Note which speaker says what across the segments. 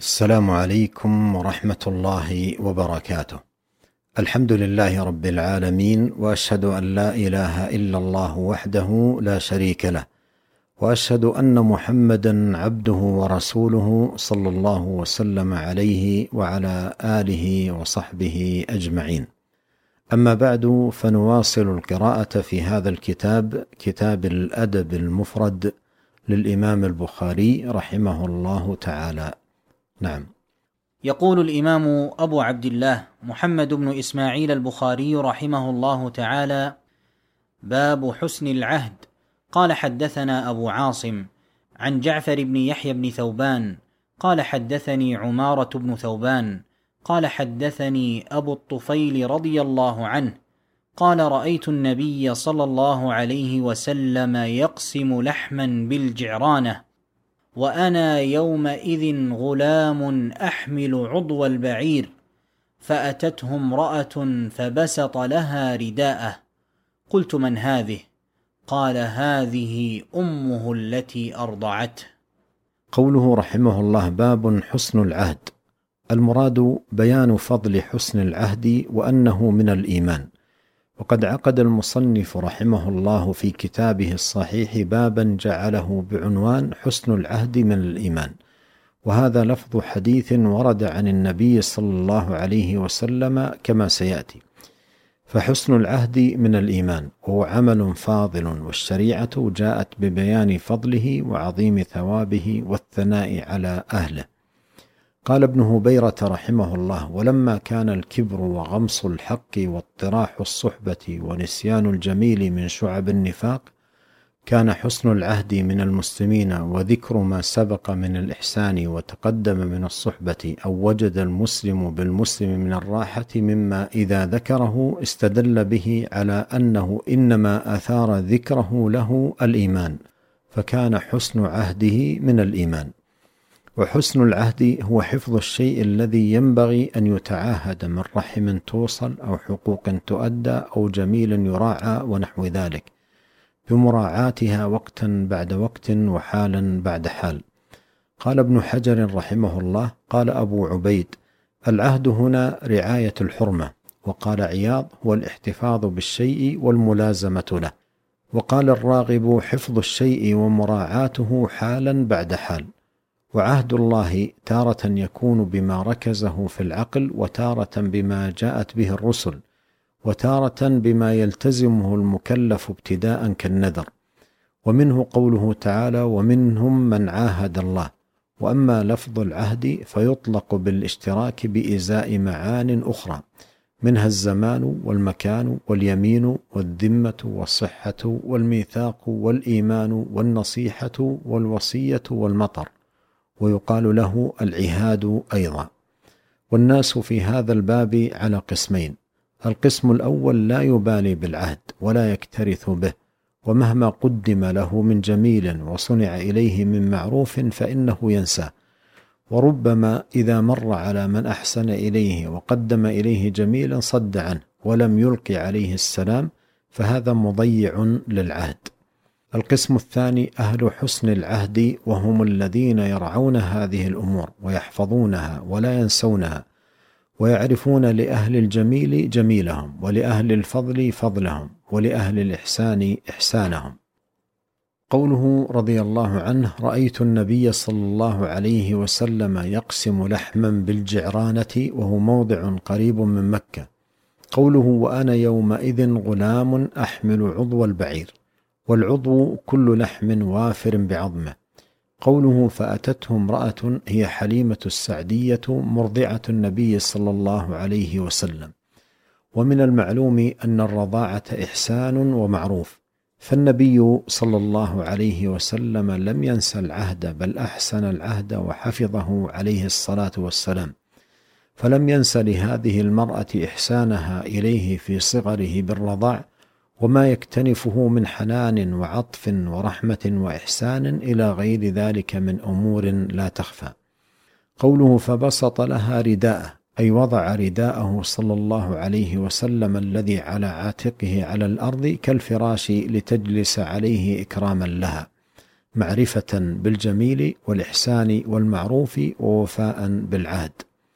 Speaker 1: السلام عليكم ورحمة الله وبركاته. الحمد لله رب العالمين، وأشهد أن لا إله إلا الله وحده لا شريك له، وأشهد أن محمدا عبده ورسوله صلى الله وسلم عليه وعلى آله وصحبه أجمعين. أما بعد، فنواصل القراءة في هذا الكتاب، كتاب الأدب المفرد للإمام البخاري رحمه الله تعالى. نعم.
Speaker 2: يقول الإمام أبو عبد الله محمد بن إسماعيل البخاري رحمه الله تعالى: باب حسن العهد. قال: حدثنا أبو عاصم عن جعفر بن يحيى بن ثوبان قال: حدثني عمارة بن ثوبان قال: حدثني أبو الطفيل رضي الله عنه قال: رأيت النبي صلى الله عليه وسلم يقسم لحما بالجعرانة، وأنا يومئذ غلام أحمل عضو البعير، فأتته امرأة فبسط لها رداءه. قلت: من هذه؟ قال: هذه أمه التي أرضعته.
Speaker 1: قوله رحمه الله: باب حسن العهد. المراد بيان فضل حسن العهد وأنه من الإيمان. وقد عقد المصنف رحمه الله في كتابه الصحيح بابا جعله بعنوان حسن العهد من الإيمان، وهذا لفظ حديث ورد عن النبي صلى الله عليه وسلم كما سيأتي. فحسن العهد من الإيمان، وهو عمل فاضل، والشريعة جاءت ببيان فضله وعظيم ثوابه والثناء على أهله. قال ابن هبيرة رحمه الله: ولما كان الكبر وغمص الحق واطراح الصحبة ونسيان الجميل من شعب النفاق، كان حسن العهد من المسلمين وذكر ما سبق من الإحسان وتقدم من الصحبة أو وجد المسلم بالمسلم من الراحة، مما إذا ذكره استدل به على أنه إنما أثار ذكره له الإيمان، فكان حسن عهده من الإيمان. وحسن العهد هو حفظ الشيء الذي ينبغي أن يتعاهد من رحم توصل أو حقوق تؤدى أو جميل يراعى ونحو ذلك، بمراعاتها وقتا بعد وقت وحالا بعد حال. قال ابن حجر رحمه الله: قال أبو عبيد: العهد هنا رعاية الحرمة. وقال عياض: هو الاحتفاظ بالشيء والملازمة له. وقال الراغب: حفظ الشيء ومراعاته حالا بعد حال. وعهد الله تارة يكون بما ركزه في العقل، وتارة بما جاءت به الرسل، وتارة بما يلتزمه المكلف ابتداء كالنذر. ومنه قوله تعالى: ومنهم من عاهد الله. وأما لفظ العهد فيطلق بالاشتراك بإزاء معان أخرى، منها الزمان والمكان واليمين والذمة والصحة والميثاق والإيمان والنصيحة والوصية والمطر، ويقال له العهاد أيضا. والناس في هذا الباب على قسمين: القسم الأول لا يبالي بالعهد ولا يكترث به، ومهما قدم له من جميل وصنع إليه من معروف فإنه ينساه، وربما إذا مر على من أحسن إليه وقدم إليه جميلا صد عنه ولم يلقي عليه السلام، فهذا مضيع للعهد. القسم الثاني أهل حسن العهد، وهم الذين يرعون هذه الأمور ويحفظونها ولا ينسونها، ويعرفون لأهل الجميل جميلهم، ولأهل الفضل فضلهم، ولأهل الإحسان إحسانهم. قوله رضي الله عنه: رأيت النبي صلى الله عليه وسلم يقسم لحما بالجعرانة، وهو موضع قريب من مكة. قوله: وأنا يومئذ غلام أحمل عضو البعير، والعضو كل لحم وافر بعظمه. قوله: فأتته امرأة، هي حليمة السعدية مرضعة النبي صلى الله عليه وسلم. ومن المعلوم أن الرضاعة إحسان ومعروف، فالنبي صلى الله عليه وسلم لم ينس العهد، بل أحسن العهد وحفظه عليه الصلاة والسلام، فلم ينس لهذه المرأة إحسانها إليه في صغره بالرضاع، وما يكتنفه من حنان وعطف ورحمة وإحسان إلى غير ذلك من أمور لا تخفى. قوله: فبسط لها رداءه، أي وضع رداءه صلى الله عليه وسلم الذي على عاتقه على الأرض كالفراش لتجلس عليه إكراما لها، معرفة بالجميل والإحسان والمعروف ووفاء بالعهد.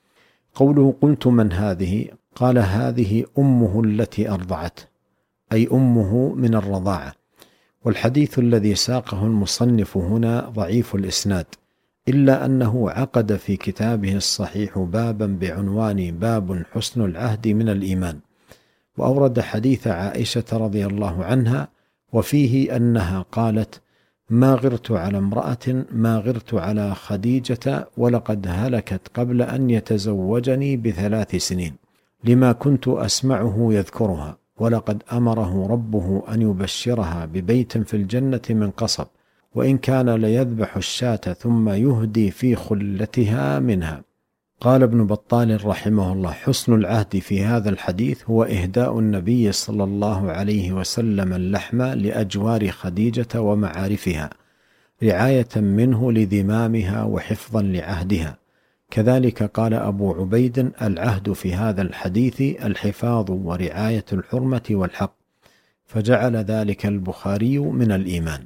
Speaker 1: قوله قلت من هذه؟ قال هذه أمه التي أرضعته، أي أمه من الرضاعة. والحديث الذي ساقه المصنف هنا ضعيف الإسناد، إلا أنه عقد في كتابه الصحيح بابا بعنوان باب حسن العهد من الإيمان، وأورد حديث عائشة رضي الله عنها وفيه أنها قالت: ما غرت على امرأة ما غرت على خديجة، ولقد هلكت قبل أن يتزوجني ب3 سنين، لما كنت أسمعه يذكرها، ولقد أمره ربه أن يبشرها ببيت في الجنة من قصب، وإن كان ليذبح الشاة ثم يهدي في خلتها منها. قال ابن بطال رحمه الله: حسن العهد في هذا الحديث هو إهداء النبي صلى الله عليه وسلم اللحم لأجوار خديجة ومعارفها، رعاية منه لذمامها وحفظا لعهدها. كذلك قال أبو عبيد: العهد في هذا الحديث الحفاظ ورعاية الحرمة والحق، فجعل ذلك البخاري من الإيمان.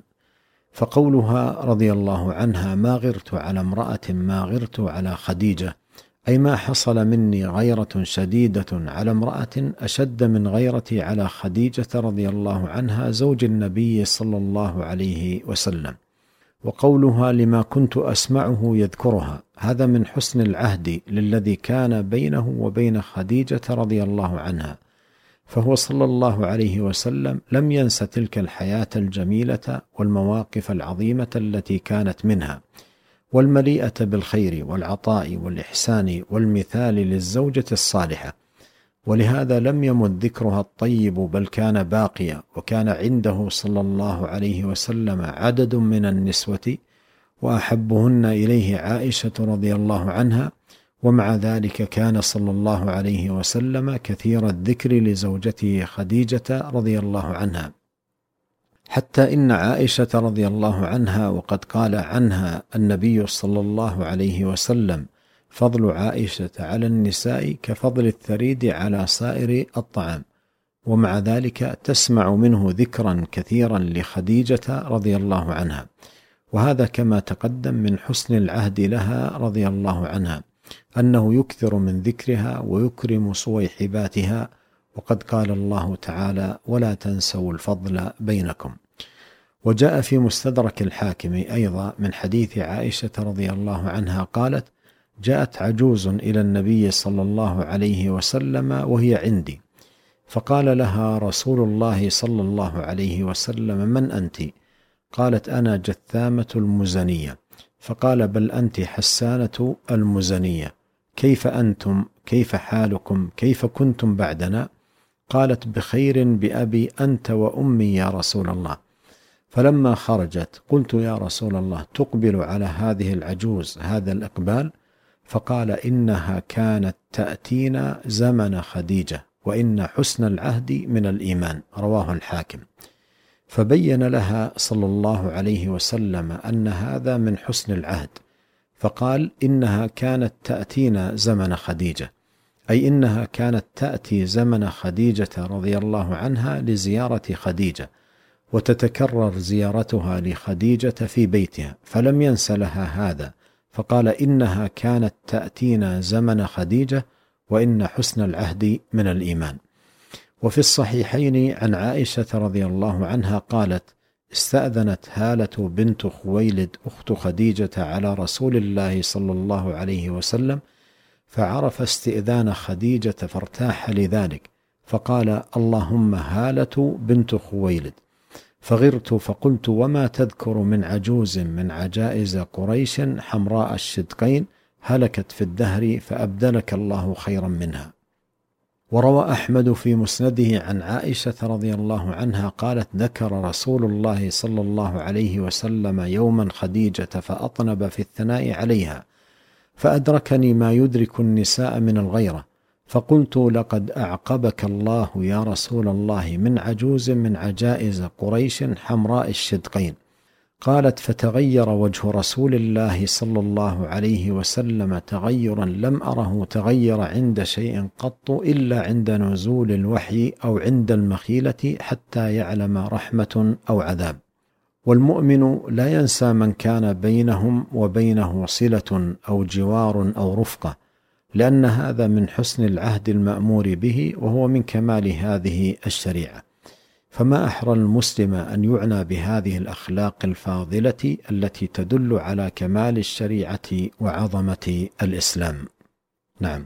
Speaker 1: فقولها رضي الله عنها: ما غرت على امرأة ما غرت على خديجة، أي ما حصل مني غيرة شديدة على امرأة أشد من غيرتي على خديجة رضي الله عنها زوج النبي صلى الله عليه وسلم. وقولها: لما كنت أسمعه يذكرها، هذا من حسن العهد للذي كان بينه وبين خديجة رضي الله عنها، فهو صلى الله عليه وسلم لم ينس تلك الحياة الجميلة والمواقف العظيمة التي كانت منها، والمليئة بالخير والعطاء والإحسان والمثال للزوجة الصالحة، ولهذا لم يمت ذكرها الطيب بل كان باقيا. وكان عنده صلى الله عليه وسلم عدد من النسوة، وأحبهن إليه عائشة رضي الله عنها، ومع ذلك كان صلى الله عليه وسلم كثير الذكر لزوجته خديجة رضي الله عنها، حتى إن عائشة رضي الله عنها وقد قال عنها النبي صلى الله عليه وسلم: فضل عائشة على النساء كفضل الثريد على سائر الطعام، ومع ذلك تسمع منه ذكرا كثيرا لخديجة رضي الله عنها، وهذا كما تقدم من حسن العهد لها رضي الله عنها، أنه يكثر من ذكرها ويكرم صويحباتها، وقد قال الله تعالى: ولا تنسوا الفضل بينكم. وجاء في مستدرك الحاكم أيضا من حديث عائشة رضي الله عنها قالت: جاءت عجوز إلى النبي صلى الله عليه وسلم وهي عندي، فقال لها رسول الله صلى الله عليه وسلم: من أنت؟ قالت: أنا جثامة المزنية. فقال: بل أنت حسانة المزنية، كيف أنتم؟ كيف حالكم؟ كيف كنتم بعدنا؟ قالت: بخير بأبي أنت وأمي يا رسول الله. فلما خرجت قلت: يا رسول الله، تقبل على هذه العجوز هذا الإقبال؟ فقال: إنها كانت تأتينا زمن خديجة، وإن حسن العهد من الإيمان. رواه الحاكم. فبين لها صلى الله عليه وسلم أن هذا من حسن العهد، فقال: إنها كانت تأتينا زمن خديجة، أي إنها كانت تأتي زمن خديجة رضي الله عنها لزيارة خديجة، وتتكرر زيارتها لخديجة في بيتها، فلم ينس لها هذا، فقال: إنها كانت تأتينا زمن خديجة، وإن حسن العهد من الإيمان. وفي الصحيحين عن عائشة رضي الله عنها قالت: استأذنت هالة بنت خويلد أخت خديجة على رسول الله صلى الله عليه وسلم، فعرف استئذان خديجة فارتاح لذلك، فقال: اللهم هالة بنت خويلد. فغرت فقلت: وما تذكر من عجوز من عجائز قريش حمراء الشدقين هلكت في الدهر فأبدلك الله خيرا منها. وروى أحمد في مسنده عن عائشة رضي الله عنها قالت: ذكر رسول الله صلى الله عليه وسلم يوما خديجة فأطنب في الثناء عليها، فأدركني ما يدرك النساء من الغيرة، فقلت: لقد أعقبك الله يا رسول الله من عجوز من عجائز قريش حمراء الشدقين. قالت: فتغير وجه رسول الله صلى الله عليه وسلم تغيرا لم أره تغير عند شيء قط إلا عند نزول الوحي أو عند المخيلة، حتى يعلم رحمة أو عذاب. والمؤمن لا ينسى من كان بينهم وبينه صلة أو جوار أو رفقة، لأن هذا من حسن العهد المأمور به، وهو من كمال هذه الشريعة. فما أحرى المسلم أن يعنى بهذه الأخلاق الفاضلة التي تدل على كمال الشريعة وعظمة الإسلام. نعم.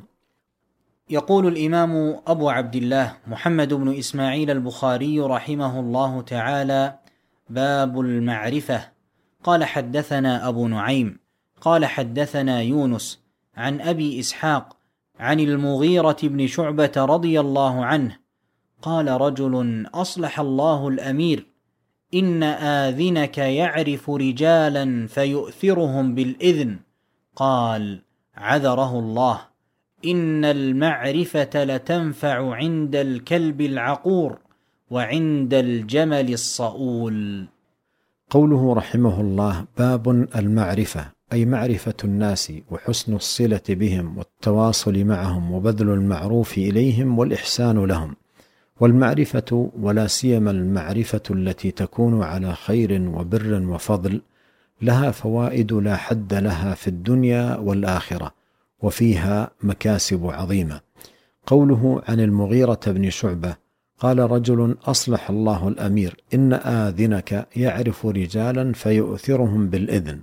Speaker 2: يقول الإمام أبو عبد الله محمد بن إسماعيل البخاري رحمه الله تعالى: باب المعرفة. قال حدثنا أبو نعيم قال حدثنا يونس عن أبي إسحاق عن المغيرة بن شعبة رضي الله عنه قال: رجل أصلح الله الأمير، إن آذنك يعرف رجالا فيؤثرهم بالإذن. قال: عذره الله، إن المعرفة لتنفع عند الكلب العقور وعند الجمل الصؤول.
Speaker 1: قوله رحمه الله: باب المعرفة، أي معرفة الناس وحسن الصلة بهم والتواصل معهم وبذل المعروف إليهم والإحسان لهم. والمعرفة ولا سيما المعرفة التي تكون على خير وبر وفضل لها فوائد لا حد لها في الدنيا والآخرة، وفيها مكاسب عظيمة. قوله عن المغيرة بن شعبة قال: رجل أصلح الله الأمير، إن آذنك يعرف رجالا فيؤثرهم بالإذن.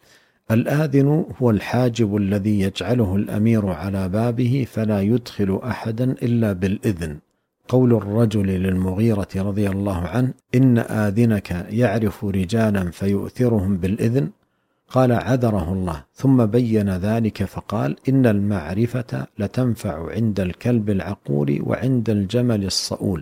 Speaker 1: الآذن هو الحاجب الذي يجعله الأمير على بابه فلا يدخل أحدا إلا بالإذن. قول الرجل للمغيرة رضي الله عنه: إن آذنك يعرف رجالا فيؤثرهم بالإذن، قال: عذره الله، ثم بين ذلك فقال: إن المعرفة لتنفع عند الكلب العقور وعند الجمل الصؤول.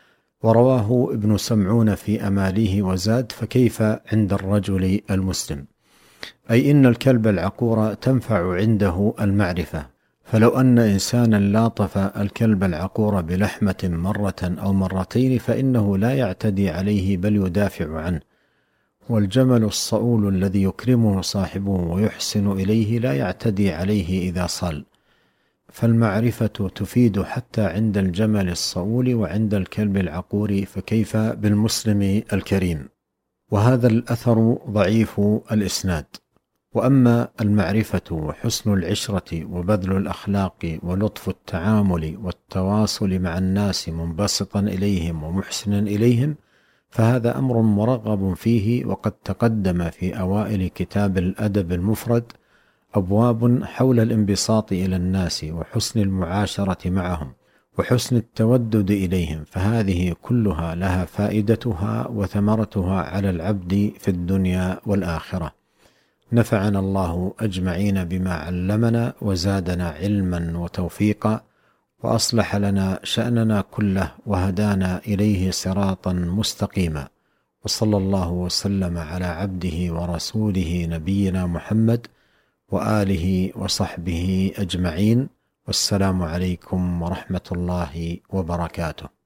Speaker 1: ورواه ابن سمعون في أماليه وزاد: فكيف عند الرجل المسلم؟ أي إن الكلب العقور تنفع عنده المعرفة، فلو أن إنسانا لاطف الكلب العقور بلحمة مرة أو مرتين فإنه لا يعتدي عليه بل يدافع عنه. والجمل الصؤول الذي يكرمه صاحبه ويحسن إليه لا يعتدي عليه إذا صال. فالمعرفة تفيد حتى عند الجمل الصؤول وعند الكلب العقور، فكيف بالمسلم الكريم؟ وهذا الأثر ضعيف الإسناد. وأما المعرفة وحسن العشرة وبذل الأخلاق ولطف التعامل والتواصل مع الناس منبسطا إليهم ومحسنا إليهم، فهذا أمر مرغب فيه، وقد تقدم في أوائل كتاب الأدب المفرد أبواب حول الانبساط إلى الناس وحسن المعاشرة معهم وحسن التودد إليهم، فهذه كلها لها فائدتها وثمرتها على العبد في الدنيا والآخرة. نفعنا الله أجمعين بما علمنا وزادنا علما وتوفيقا، وأصلح لنا شأننا كله وهدانا إليه صراطا مستقيما. وصلى الله وسلم على عبده ورسوله نبينا محمد وآله وصحبه أجمعين، والسلام عليكم ورحمة الله وبركاته.